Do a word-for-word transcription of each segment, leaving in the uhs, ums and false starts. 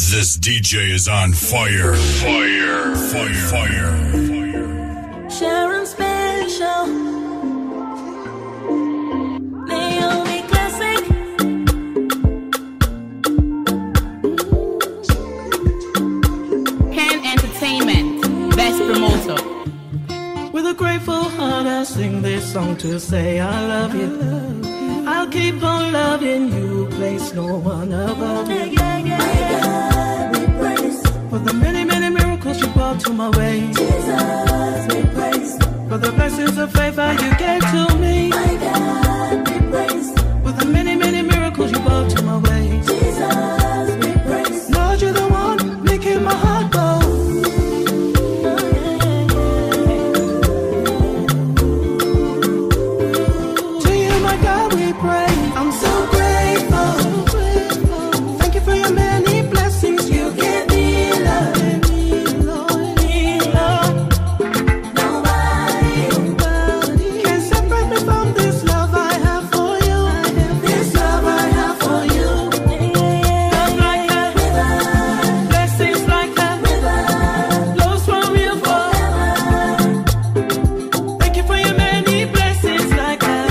This D J is on fire. Fire. Fire. Fire. Fire. Sharon Special. Naomi Classic. Can Entertainment. Best promoter. With a grateful heart I sing this song to say I love you. I'll keep on loving you, place no one above you. Yeah, yeah, yeah. My God, we praise. For the many, many miracles you brought to my way. Jesus, we praise. For the blessings of favor you gave to me. My God, we praise. For the many, many miracles you brought to my way. Jesus, we praise. Lord, you're the one making my heart go. I'm so grateful. Thank you for your many blessings you give me, Lord. Nobody can separate me from this love I have for you. This love I have for you. Love like a river, blessings like a river, flows from you forever. Thank you for your many blessings like a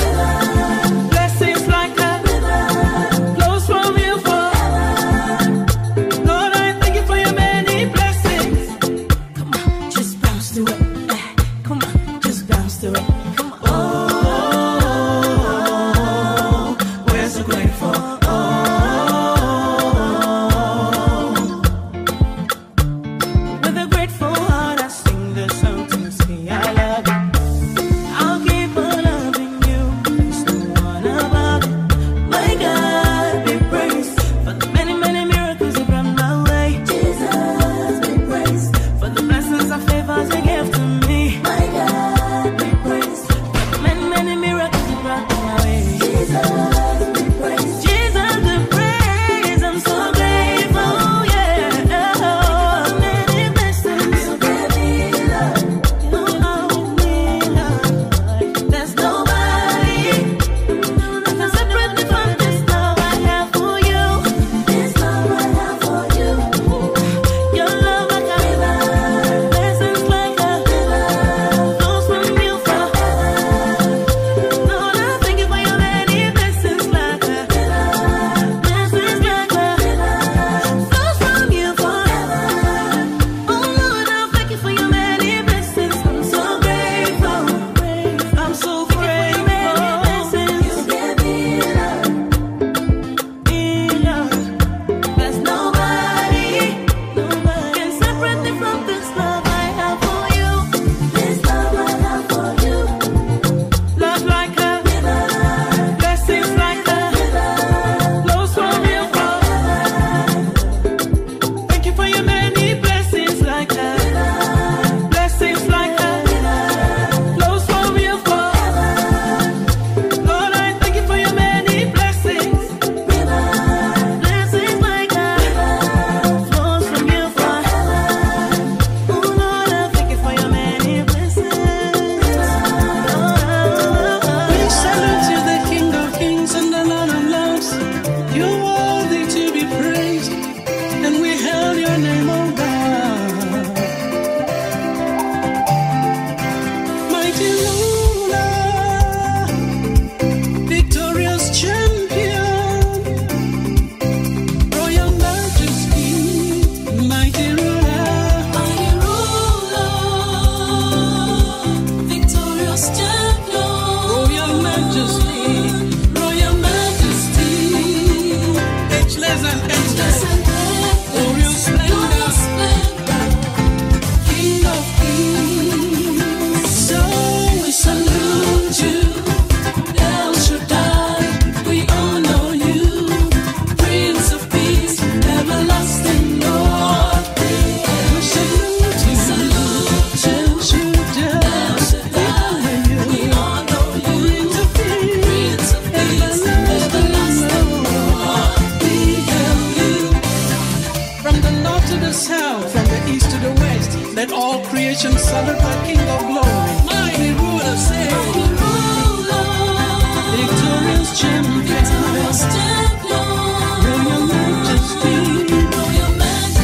Victorious champion, Royal Majesty, Royal Majesty.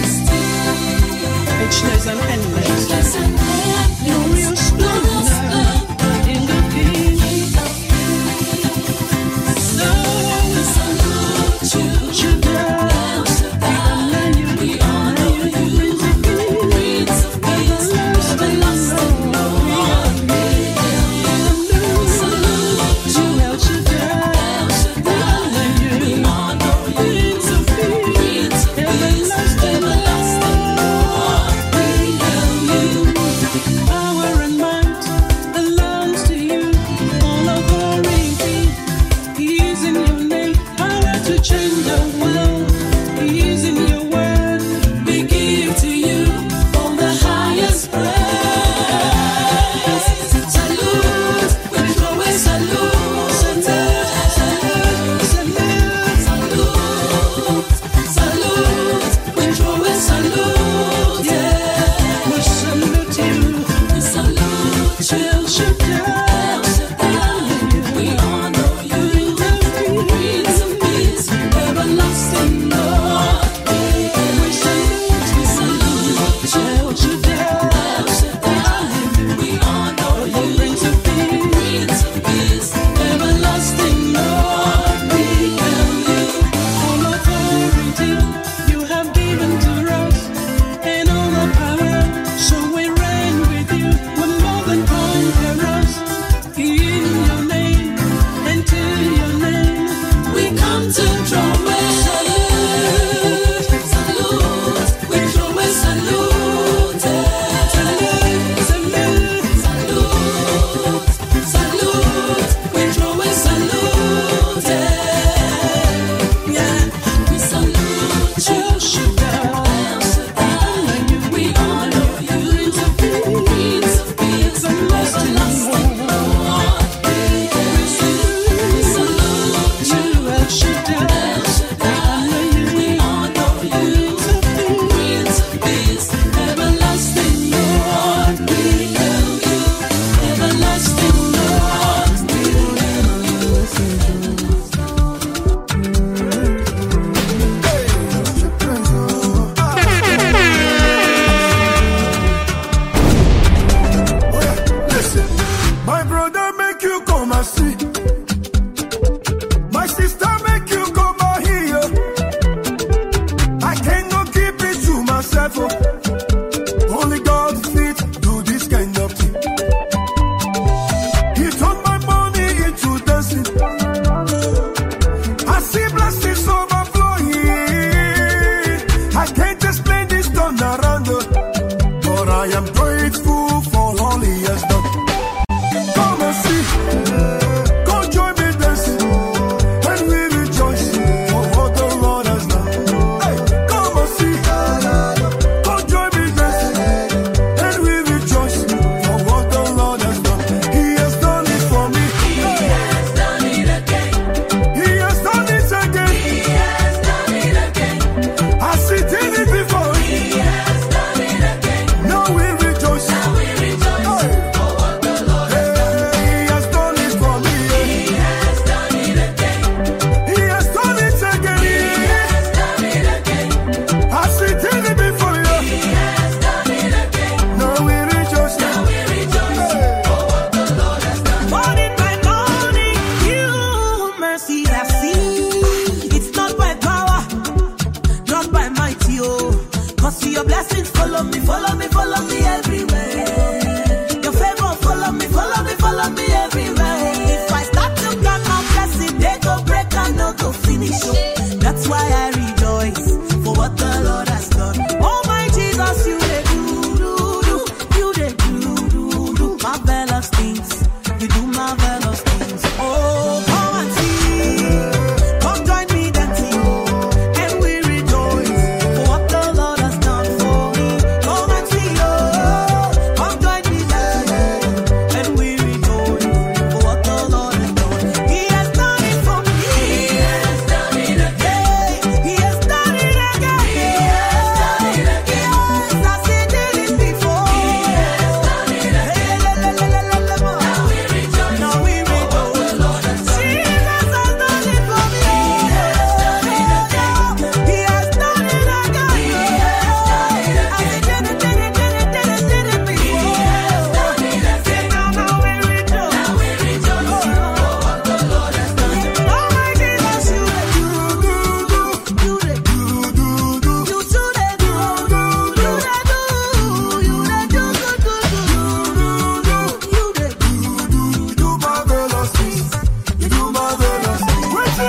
Cause your blessings follow me, follow me, follow me everywhere. Your favor follow me, follow me, follow me everywhere. If I start to count my blessings, they go break and no go finish. That's why I rejoice for what the Lord has done. Oh my Jesus, you they do, do, do, you they do, do, do, marvelous things. You do marvelous things. Oh, come and see, come join me dancing, and we rejoice for what the Lord has done for me. Come and see, oh, come join me dancing, and we rejoice for what the Lord has done. He has done it for me. He has done it again. He has done it again. He has done it again. Yes, I said did it before. He has done it again. Now we rejoice. Now we rejoice. Jesus has done it for me. He has done it again. He has done it again. He has done it again. I said did it, did it, did it, did it, did it before. He has done it again. Now, now we rejoice. Now we rejoice for what the Lord has done. Oh my Jesus, you the do do do, you the do do do, you too the do do, you the do, you the do do do do, you the do do, you do marvelous things, you do marvelous things. He has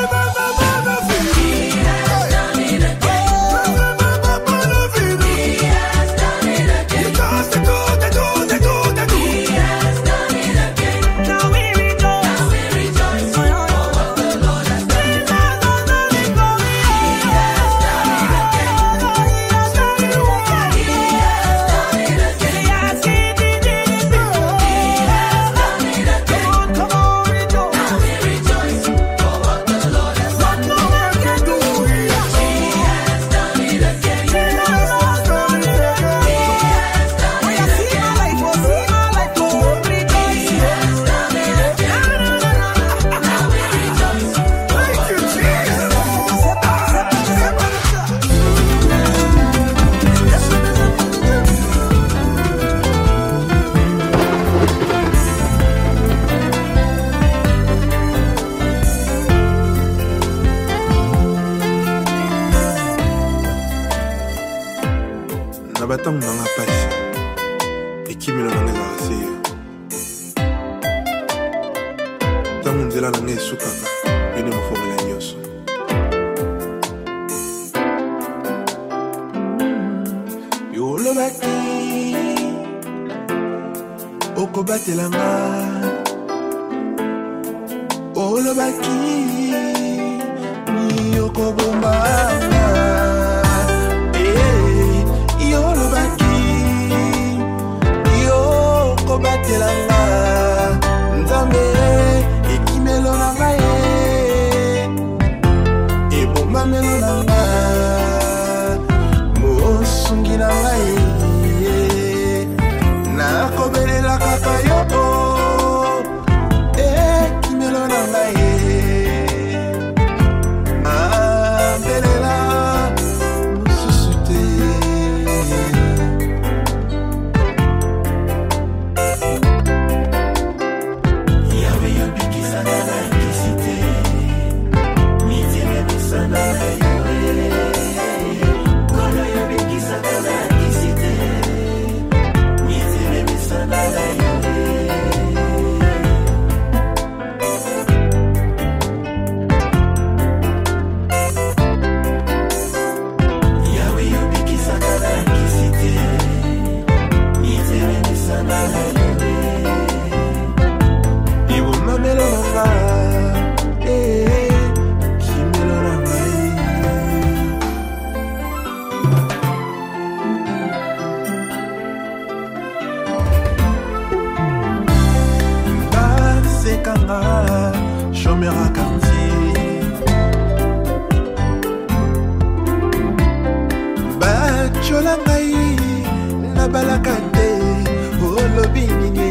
done it again. He has done it again. He has done it again. Now we rejoice. Now we rejoice for what the Lord has done. Jesus has done it for me. He has done it again. He has done it again. He has done it again. Yes, he did it before. He has done it again. Come on, come on, rejoice. Now we rejoice for what the Lord has done. What no man can do. He has done it again. Jesus has done it again. He has done it again. See my life, oh, see my life, oh, rejoice. He has done it again. Now we rejoice. Thank you, Jesus. na batango nanga pasi ekimelo nanga ezaka se ntango nzela nanga esukaka yone mofongela nyonso yolobaki okobatelanga olobaki ni okobombanga yolobaki yokobatelanga nzambe ekimelo na ngai ebombamelo na ngai mosungi na ngai nakobelela kaka yo ekimelo na ngai ambelela mosusu te yawe yobikisaka na kisi te mitebebisana na yoe kolo yobikisaka na kisi te mitebebisana na yoe yawe yobikisaka na kisi te mitebebisana na yoe ibomamelo nanga kimelo na ngai basekanga shomera quartier bachola ngai nabalaka te olobi nini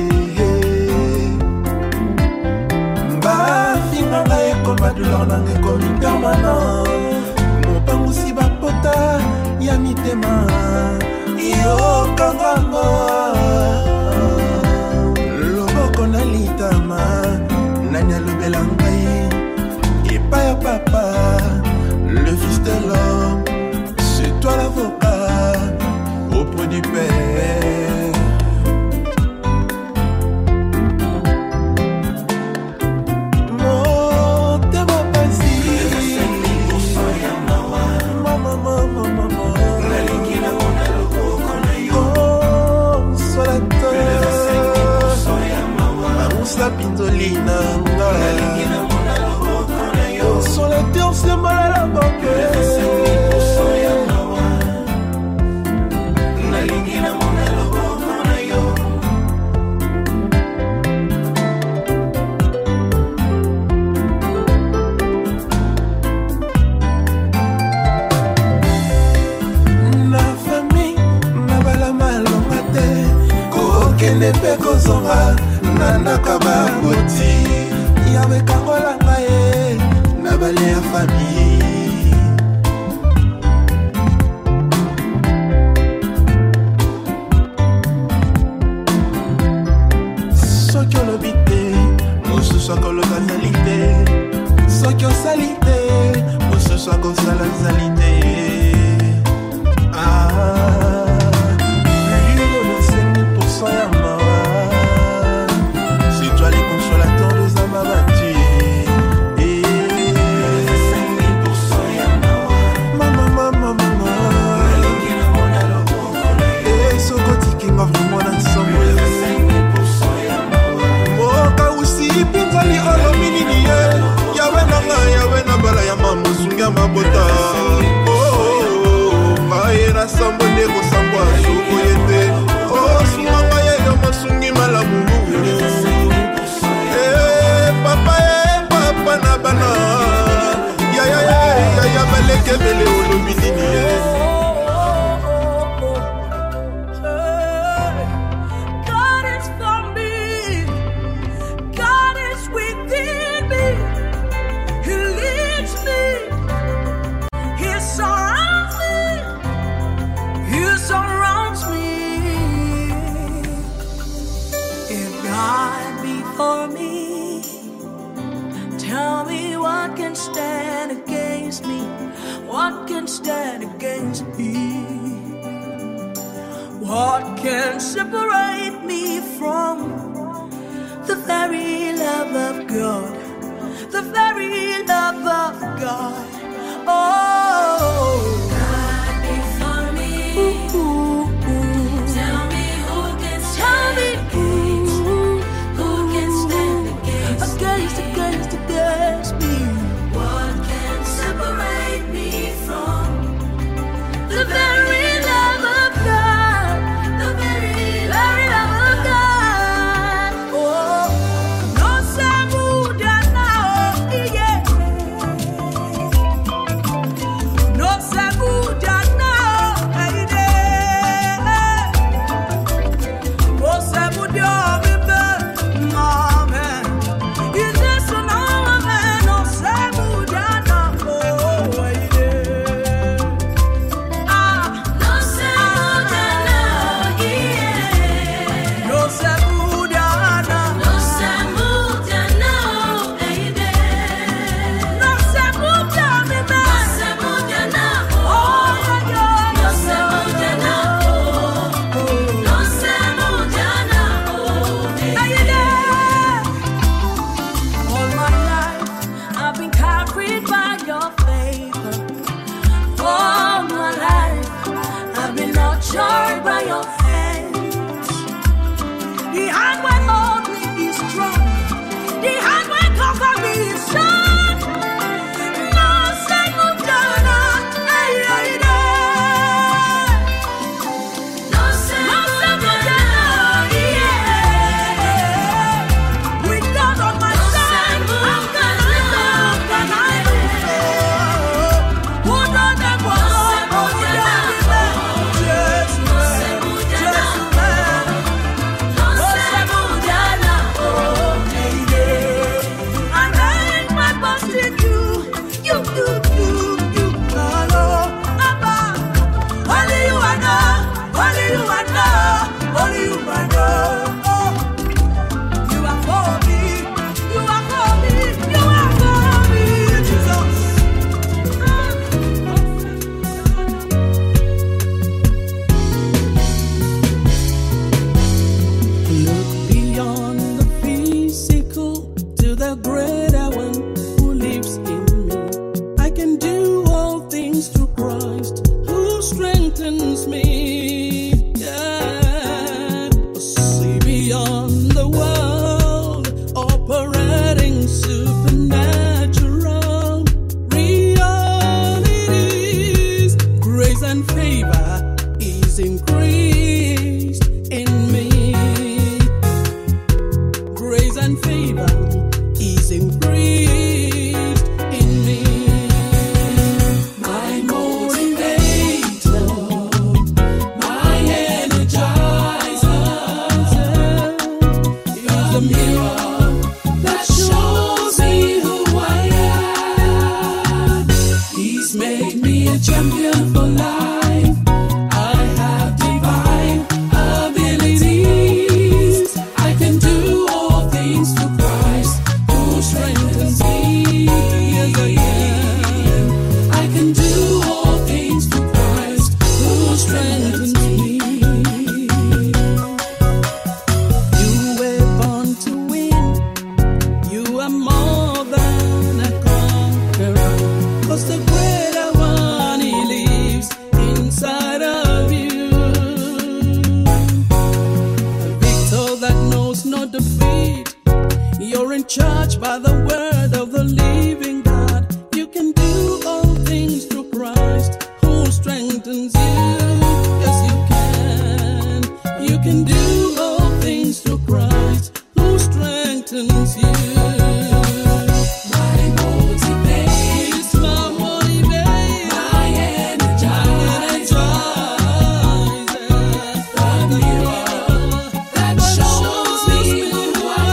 bafinga ngai ekoma douleur nanga ekomi permanent mopangusi bapota ya mitema yokangango loboko na litama nani alobela ngai epai ya papa le fils de l'homme c'est toi l'avocat nzoli na nga sur la terre sembola la banque nalingi na mona loboko na yo na famille na bala malonga te kokende mpe kozonga nanaka baboti yawe kangola ngai na bale ya famille soki olobi te mosusu akoloba zali te soki osali te mosusu akosala zali te mabota ngai nasambo nde kosambwa suku yete osunganga yeyo masungi malamu papa e papa na bana yayayaya balekebele olobi nini ye stand against me? What can separate me from the very love of God? The very love of God. Oh, God before me. Ooh, ooh, ooh. Tell me who can stand against me? Who can stand against me? Against, against, against me. What can separate me from the very love of God, the very, very love of God? Oh, no sabuda now, yeah. No sabuda now, yeah. No sabuda, mama. Is this no man? No sabuda now, oh, yeah. Joy by your hands. The hand when hold me is strong. The hand when cover me is strong. No single dana, ay ay ay. No single dana, yeah. With God on my side, I'm gonna live, gonna live. Who knows that was all you done? favor is increased in me. Grace and favor is increased in me. My motivator, my energizer is the mirror that shows me who I am. He's made me a champion for life. I have divine abilities. I can do all things through Christ who strengthens me. Yes, I can. I can do all things through Christ who strengthens me. You were born to win. You are more than a conqueror. 'Cause the greater one, he lives inside of you. A victor that knows no defeat. You're in charge by the word of the living God. You can do all things through Christ who strengthens you. Yes, you can. You can do all things through Christ who strengthens you. My motivator, it's my motivator, my energizer, the mirror that shows me who I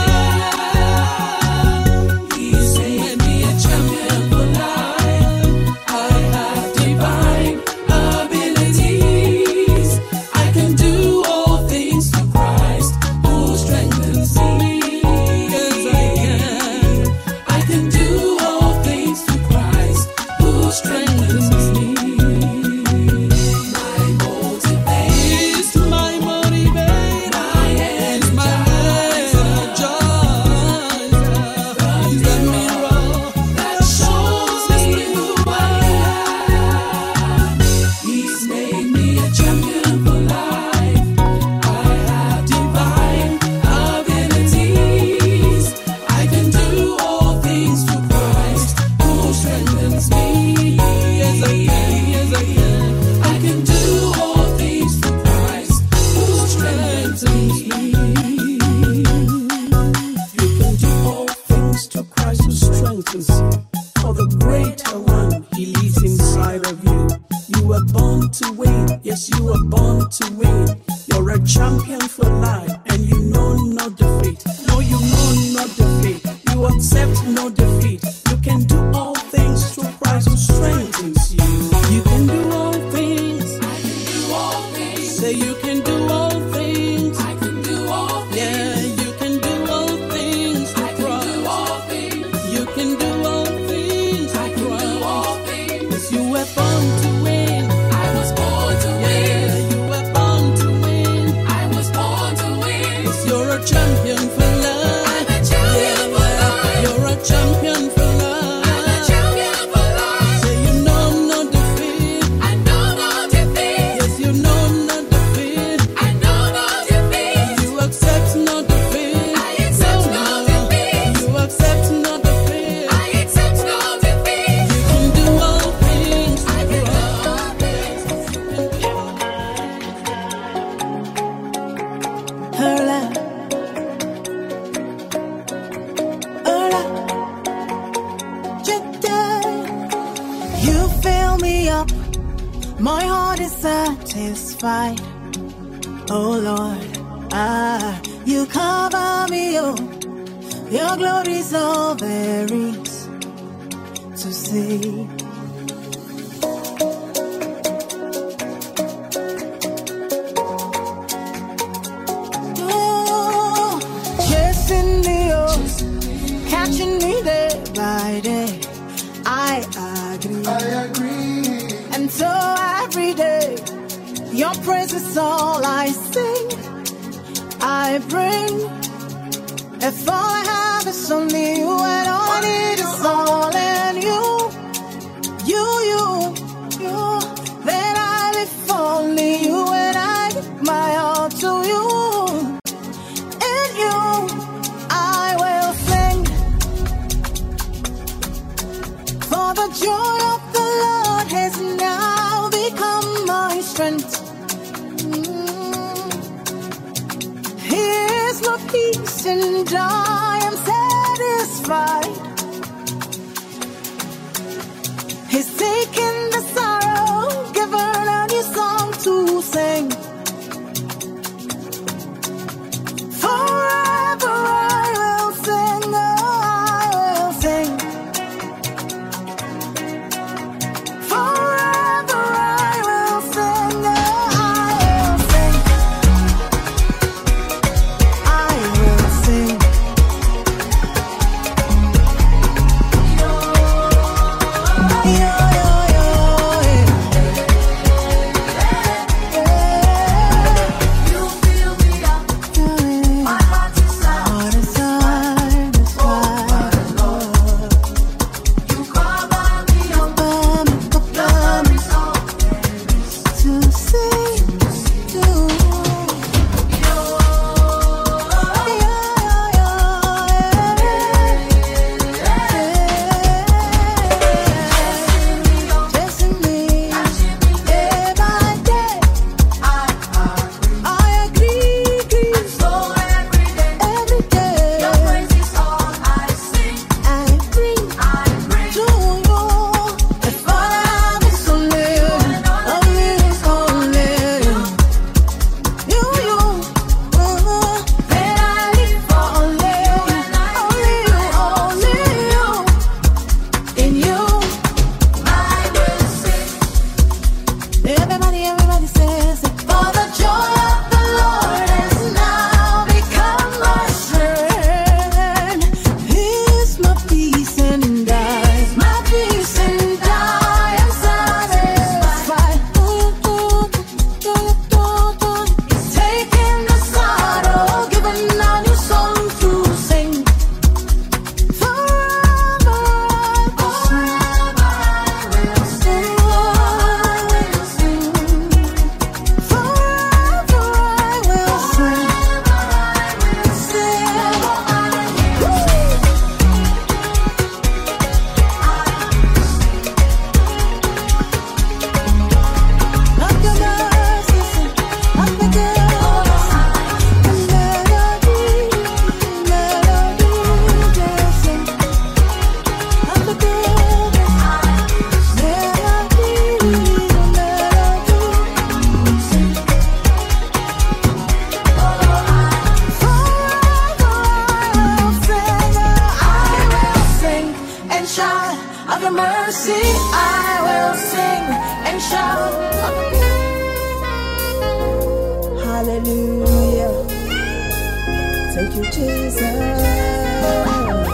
am. He's made me a champion for life. I have divine abilities. I can do all things through Christ who strengthens me. Yes, I can. I can do all things through Christ who strengthens me. My motivator is my motivator. My energizer is the mirror that shows me who I am. He's made me a champion for life. I have divine abilities. I can do all things through Christ who strengthens me. Yes, I can. Yes, I can. I can do all things through Christ who strengthens me. You can do all things through Christ who strengthens you. For the greater one, he lives inside of you. You were born to win. Yes, you were born to win. You're a champion for life, and you know no defeat. No, you know no defeat. You accept no defeat. You can do all things through Christ who strengthens you. You can do all things. I can do all things. Say you can do all things. I can do all things. Yeah, you can do all things. I can do all things. You can do all things. I can do all things. 'Cause you were born to win. I was born to win. Yeah, you were born to win. I was born to win. 'Cause you're a champion for life. I'm a champion for life. You're a champion for life. I'm a champion for life. Say you know no defeat. I know no defeat. Yes, you know no defeat. I know no defeat. You accept no defeat. I accept no defeat. You accept no defeat. I accept no defeat. You can do all things. I can do all things. Hola. Hola. You fill me up. My heart is satisfied. Oh Lord, ah, you cover me up. Your glory's all there is to see. Oh, chasing me up, catching me day by day. I agree. I agree. And so every day, your praise is all I sing. I bring. If all I have is only you, and all I need is all in you, you, you, you, then I live for only you, and I give my all to you. In you, I will sing. For the joy of the Lord has now become my strength. rest in joy, I'm satisfied. He's taken the sorrow, given a new song to sing. Forever I will sing, oh, I will sing. Forever I will sing, oh, I will sing. I will sing. Yo, yo, yo, yeah. You fill me up, my heart is satisfied. You cover me up, love is all to sing to. Yo, yo, yo, chasing me day by day. I agree, agree. Every day, your praise is all I sing. I bring, to you. If all I have is only you, only you, only you, you, you. uh, Then I live for only you, only you, only you. In you, I will sing. Everybody, everybody says it. For the joy of the Lord has now become my strength. He's my peace and I, my peace and I am satisfied. He's taken the sorrow, given a new song to sing. Forever I will sing, I will sing. Forever I will sing, sing. Of your mercies and of the goodness, the melody, melody, just sing. Of the goodness, melody, melody, sing. Forever I will sing, I will sing and shout of your mercy. I will sing and shout. Hallelujah. Thank you, Jesus. Yeah.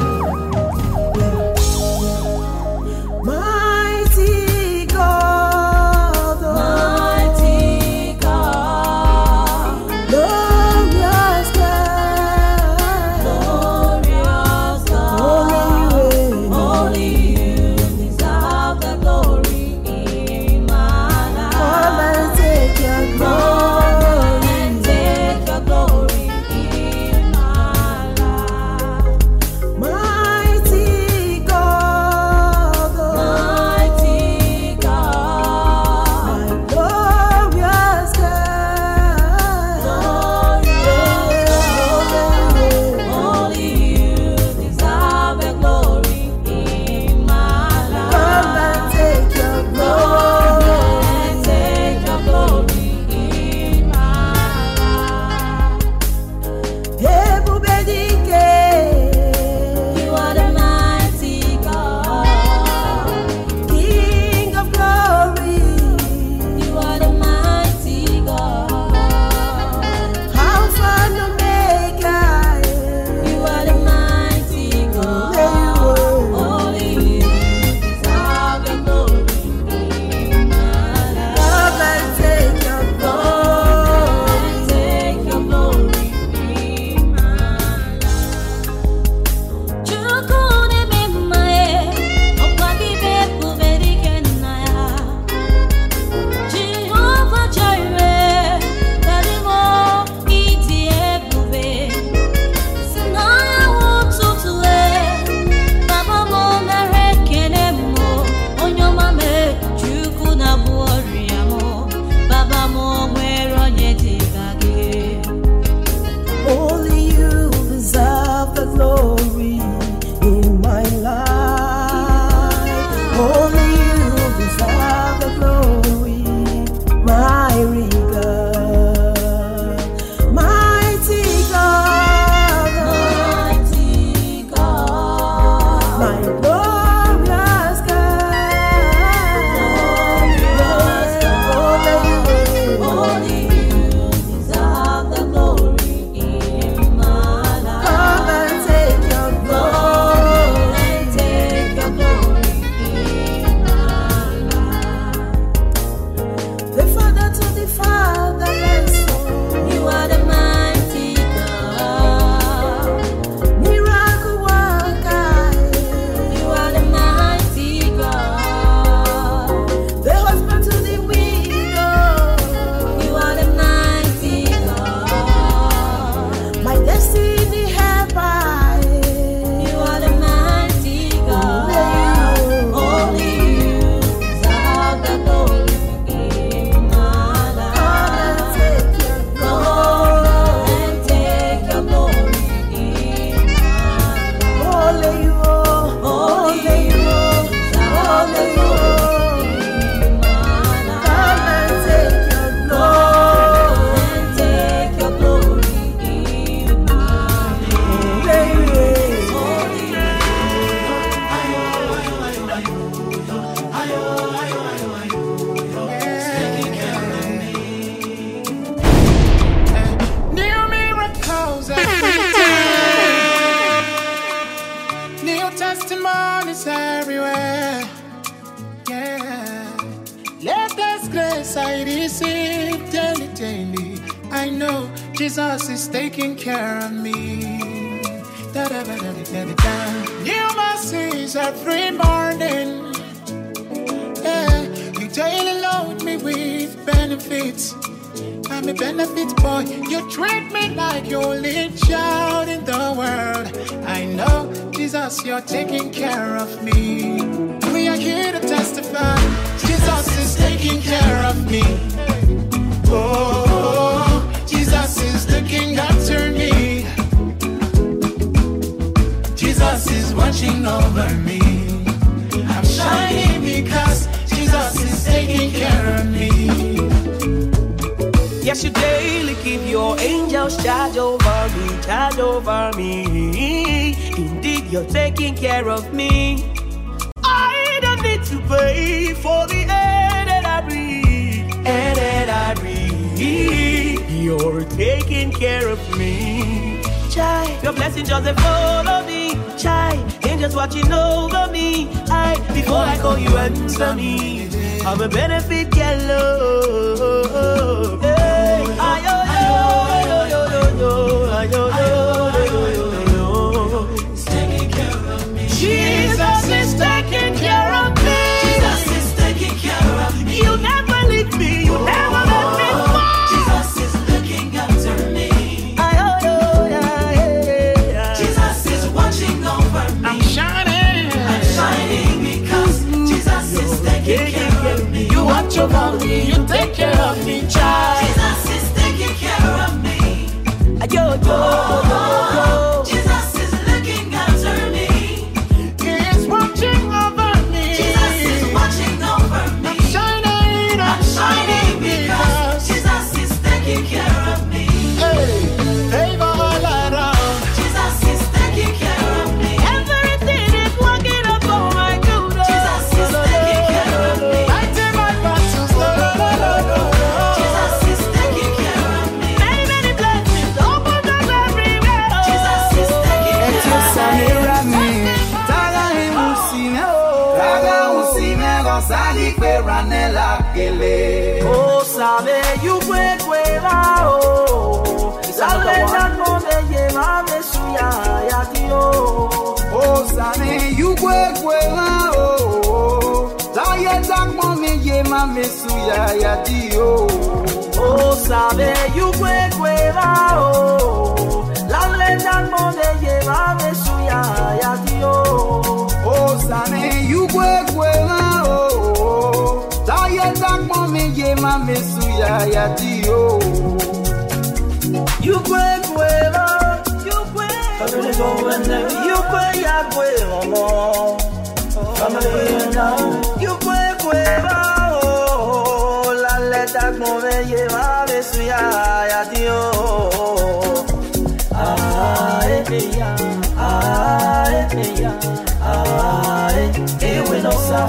Mighty God, mighty God, glorious God, glorious God, only you deserve the glory in my life. Come and take your glory, come and take your glory in my life. Jesus is taking care of me. Da, da, da, da, da, da, da. New mercies every morning. Yeah, you daily load me with benefits. I'm a benefit boy. You treat me like you're only child in the world. I know, Jesus, you're taking care of me. We are here to testify. Jesus is taking care of me. Oh, Jesus is looking after me. Jesus is watching over me. I'm shining because Jesus is taking care of me. Yes, you daily keep your angels charge over me, charge over me. Indeed, you're taking care of me. I don't need to pay for the air that I breathe, air that I breathe. You're taking care of me. Chai, your blessings just follow me. Chai, angels watching over me. I, before I call you, answer me. I'm a benefit yellow. Hey, I, yo, yo, yo, yo, yo, yo, yo, yo. He's taking care of me. Jesus is taking care of me. Jesus is taking care of me. You never leave me. You never let me fall. Jesus is looking after me. I, yo, yo, yeah, yeah. Jesus is watching over me. I'm shining. I'm shining because Jesus is taking care of me. You watch over me, you take care of me, child. Jesus is taking care of me. Yo, yo, yo, yo. Jesus is looking after me. He is watching over me. Jesus is watching over me. I'm shining, I'm shining because Jesus is taking care of me. Hey, favor all around. Jesus is taking care of me. Everything is working up for my good. Jesus is taking care of me. Fighting my battles, no, no, no, no, no. Jesus is taking care of me. Many, many blessings open up everywhere. Jesus is taking care of me. Taga emusime o, taga usime gozali kweranela kele. Oh, sabe you kwe kwera o. Sale na mone ye mame suya ya dio. O same yugwe kwela o, taye takmo me ye mame suya ya dio. Oh, sabe you kwe kwera o. Sale na mone ye mame suya ya dio. O same yugwe kwela o, taye takmo me ye mame suya ya dio. You kwe kwera, you kwe. You kwe ya kwe omo. You kwe kwera o. La leta kmove ye mame suya ya dio. Ah, eh, ya, ah, eh, ya, ah, eh, we no sa.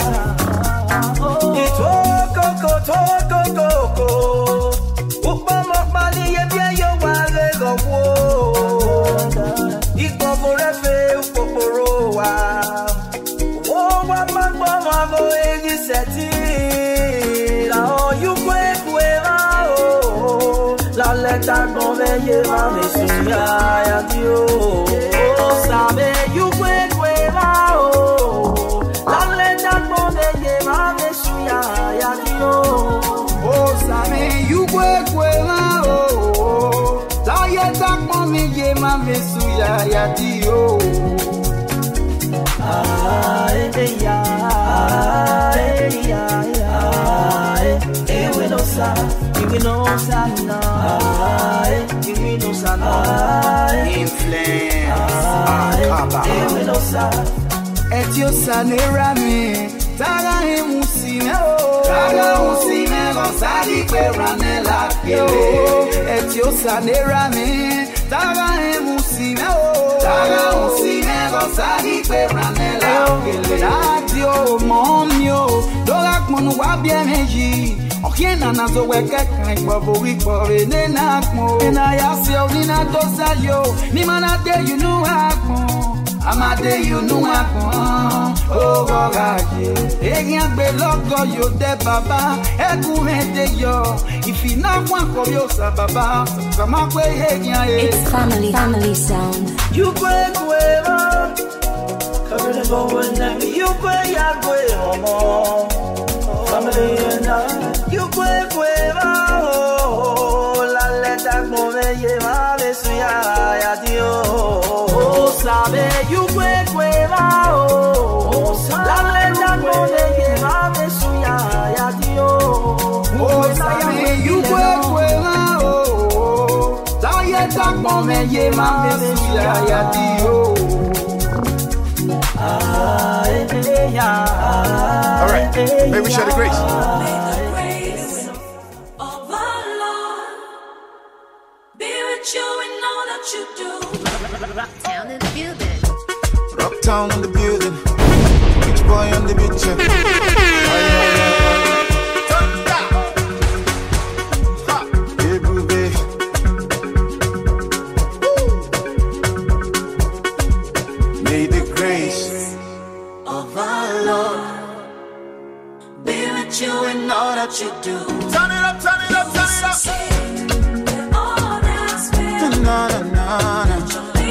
Itoko koko koko koko. Upa mokbali ye bia yo wale go wo. Iko forefe upoporo wa. Wo wa magbo mago egi seti. La o you kwe kwera o. La leta kmove ye mame suya ya dio. O sabe you kwe kwera o. La leta kmove ye mame suya ya dio. O same yugwe kwela o, taye takmo me ye mame suya ya dio. Ah, eh, ya, ah, eh, ya, ah, eh, we no sa, we no sa na, ah, eh, we no sa na, Influence ah, eh, we no sa. Etio sanera me, taga emusime o, taga usime gozali kweranela kele. Etio sanera me, taga emusime o, taga usime gozali kweranela kele. Adio momio, dorak monu wa bien meji. Okiena na zo weke kan ikbobo ikbore ne nakmo. Ena ya se o ni na dosa yo, ni manade you know akmo. Amade you know akon o gogaje eyan gbe logo yo de baba eku mede yo ifina kwa ko yo sa baba sama kwe eyan e It's family family sound You kwe kweva Cover the bowl and you kwe ya kwe omo Family and you kwe kweva la leta mo me lleva de suya ya Dios Sabe you kwe kweva oh la leta mo me lleva de suya ya Dios Oh sabe you kwe kweva oh la leta mo me lleva de suya ya Dios Ah eh yeah All right, maybe we share the grace. Rocktown in the building. Rocktown in the building. Beach boy on the beach. Hey, booby. May the grace of our Lord be with you in all that you do. Turn it up, turn it up, turn it up. All that's fair. Na na na na.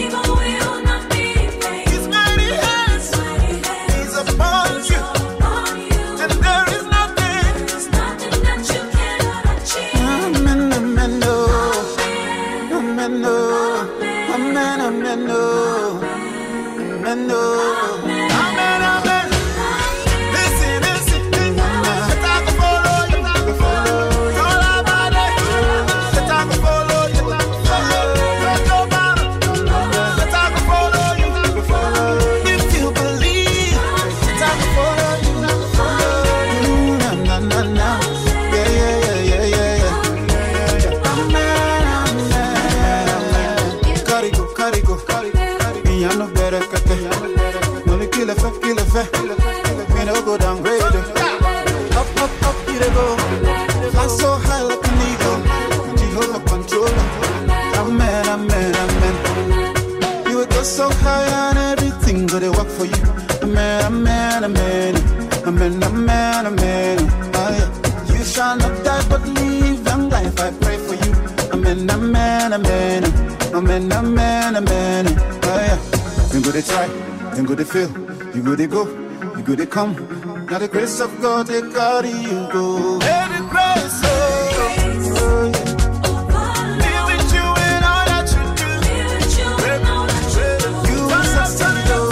Feel, you go to go, you go to come. Now the grace of God, they carry you go. Hey, the grace of oh, yeah. Be with you in all that you do. Be with you in all that you do. You are sustainable.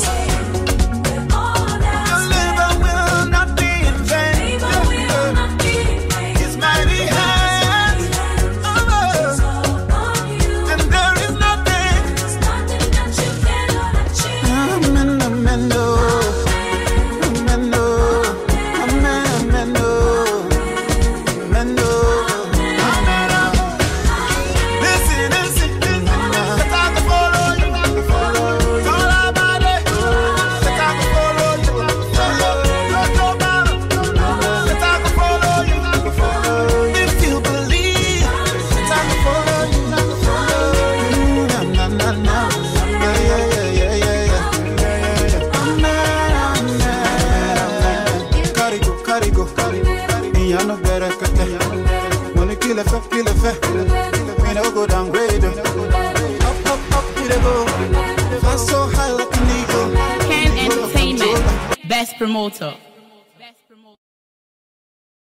Your labor will not be in vain. Labor will not be in vain. His mighty hand over you, and there is nothing, there's nothing that you cannot achieve. Amen, amen, oh. Ken Entertainment, best promoter.